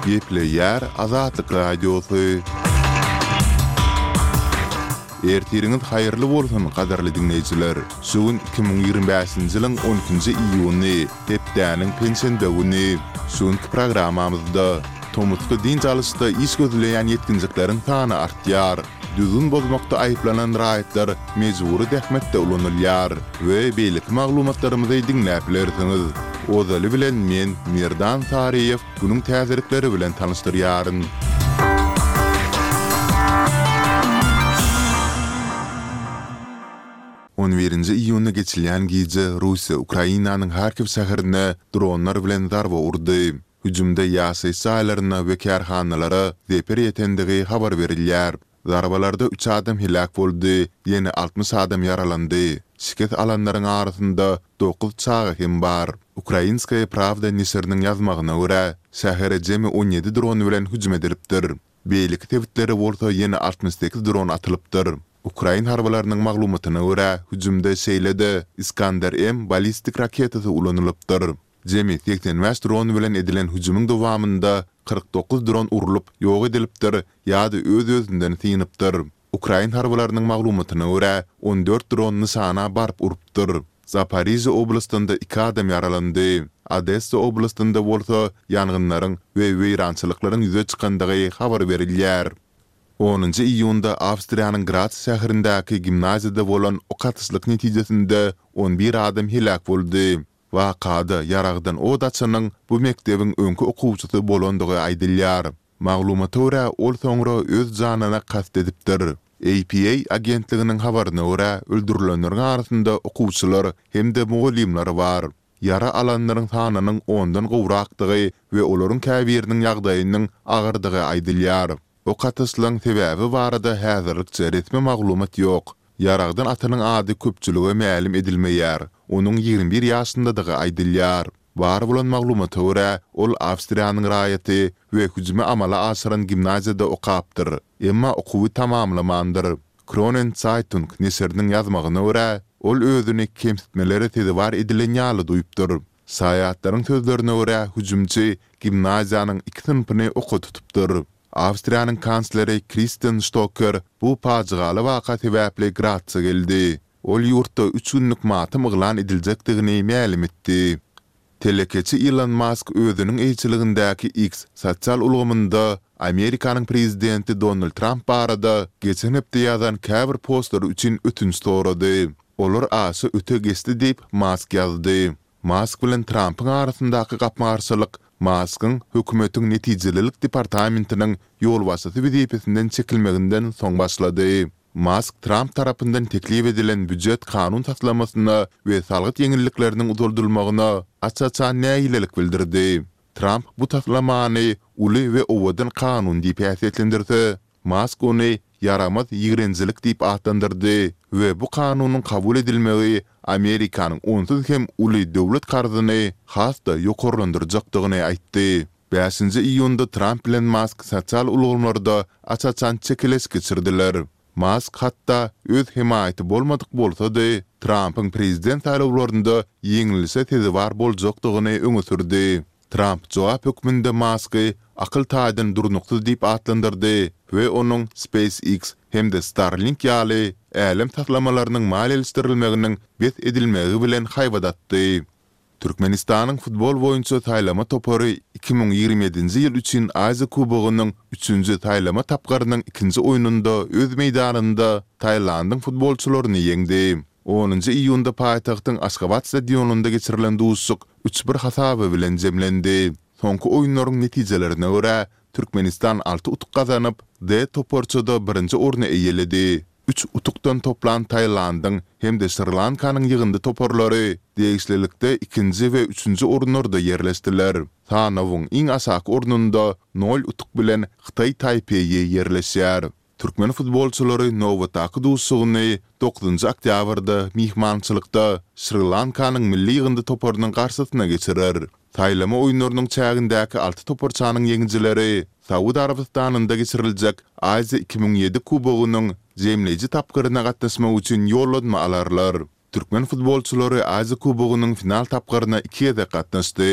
Geple yer Azatlyk radiosu. Ertiriniz hayırlı bolsun kadarly dinleyijiler. Şugun 2025-nji ýylyň 12-nji iýuny, hepdäniň pensiýa güni. Şuňky programamyzda Tomutky din çalyşda iş gözleýän ýetginjikleriň sany artýar. Düzün bozmakda aýyplanan raýatlar mejburi dähmetde ulanylýar we beýlik maglumatlarymyzy dinläp bilersiňiz. Ozaly bilen men Mirdan Tariýew bunyň täzirikleri bilen tanyşdyrýaryn. On birinci iýuny geçilýän gije Russiýa Ukrainanyň Harkiv şäherine dronlar bilen darba urdy. Hüjümde ýasy saýlaryna we kärhanalara zeper ýetendigi habar berilýär. Darbalarda 3 adam hilak boldy, ýene 60 adam yaralandy. Şirket alanlaryň arasynda 9 çağa hem bar. Ukrainskaya Pravda nisiriniň ýazmagyna görä, şähere jemi 17 dron bilen hüjüm edilipdir. Beýlik tebitleri bolsa ýene 68 dron atylypdyr. Ukrain harbalarynyň maglumatyna görä, hüjümde şeýlede Iskander-M ballistik raketasi ulanylypdyr. Jemi 85 dron bilen edilen hüjümüň dowamında 49 dron urulup ýok edilipdir ýa-da öz-özünden tiňipdir. Ukrain harbalarynyň maglumatyna görä 14 dron nysana barp urupdyr. Zaporizhia oblastynda 2 adam yaralandy. Odessa oblastynda bolsa ýangynlaryň we weýrançylyklaryň ýüze çykandygy habar berilýär. 10-njy iýunda Awstriýanyň Graz şäherindäki gimnaziýada bolan okatyslyk netijesinde 11 adam hilak boldy. Wakada yaragdan od açanyň bu mekdebiň öňkü okuwçysy bolandygy aýdylýar. Maglumata görä ol soňra öz janyna kast edipdir. APA agentliginiň habaryna görä öldürilenleriň arasynda okuwçylar hemde mugallimler bar. Yara alanlaryň sanynyň 10-dan gowrakdygy we olaryň käbiriniň ýagdaýynyň agyrdygy aýdylýar. Okatyslyň sebäbi barada häzirlikçe resmi maglumat ýok. Yaragdan atanyň ady köpçüligi mälim edilmeýär. Onuň 21 ýaşyndadygy aýdylýar. Bar bolan maglumata görä ol Awstriýanyň raýaty we hüjüme amala aşyran gimnaziýada okapdyr. Emma okuwy tamamlamandyr. Kronen Zeitung nisiriniň ýazmagyna görä ol özüni kemsitmeleri tedbir edilen ýaly duýupdyr. Saýatlaryň sözlerine görä hüjümçi gimnaziýanyň 2 sınıfyny okutudypdyr. Awstriýanyň kansleri Christian Stocker bu pajygaly waka sebäpli Graz'a geldi. Ol ýurtda 3 günlük matym eglan ediljekdigini mälim etdi. Telekeçi Elon Musk özüniň eýçiligindäki X sosial ulgamynda Amerikanyň prezidenti Donald Trump barada geçen hepde ýazan käbir postlar üçin ötünç sorady. Olar asy öte geçdi diýip Musk ýazdy. Musk bilen Trumpyň arasyndaky gapmagarçylyk Musk'ın hökümetiň netijelilik departamentiniň ýol basasy wezipesinden çekilmeginden soň başlady. Musk Trump tarapyndan teklip edilen büdjet kanun taslamasyna we salgyt ýeňillikläriniň uzuldurylmagyna açaçan näýilelik bildirdi. Trump bu taslamany uly we owadan kanun diýip häsiýetlendirdi. Musk ony yaramaz ýigrençilik diýip atlandyrdy we bu kanunyň kabul edilmegi Amerikanyň onsuz hem uly döwlet karzyny hasda ýokarlandyrjakdygyny aýtdy. 5-nji iýunda Trump bilen Musk sosial ulgamlarda açaçan çekiles geçirdiler. Musk hatda öz himayaty bolmadyk bolsa-da Trumpyň prezident saýlawlarynda ýeňilse tezewar boljakdygyny öňe sürdi. Trump jogap hökmünde Musk'y akyl taýdan durnuksyz diýip atlandyrdy we onuň SpaceX hemde Starlink ýaly älim taslamalarynyň maliýeleşdirilmeginiň bet edilmegi bilen haýbadatdy. Türkmenistanyň futbol boýunça taýlama topary 2027-nji ýyl üçin Aziýa Kubogynyň 3-nji taýlama tapgarynyň 2-nji oýununda öz meýdanynda Taýlandyň futbolçularyny ýeňdi. 10-njy iýunda paýtagtyň Aşgabat stadionunda geçirilen duşşuk 3-1 hasaby bilen jemlendi. Soňky oýunlaryň netijelerine görä Türkmenistan 6 utuk gazanyp D toporçuda 1-nji orny eýeledi. 3 utukdan toplan Taýlandyň hemde Sri Lankanyň ýygyndy toporlary degişlilikde 2-nji we 3-nji orunlarda ýerleşdiler. Sanawyň iň aşaky ornunda 0 utuk bilen Xitay Taipei ýerleşýär. Türkmen futbolçulary Novatak duşsugyny 9-njy oktýabrda mihmançylykda Sri Lankanyň milli ýygyndy toporynyň garşysyna geçirer. Taýlama oýunlarynyň çägindäki 6 toporçanyň ýeňjileri Saudi Arabistanynda geçiriljek Aziýa 2007 Kubogynyň jemleýiji tapgaryna gatnaşmak üçin ýollanma alarlar. Türkmen futbolçulary Aziýa Kubogynyň final tapgaryna 2 ýerde gatnaşdy.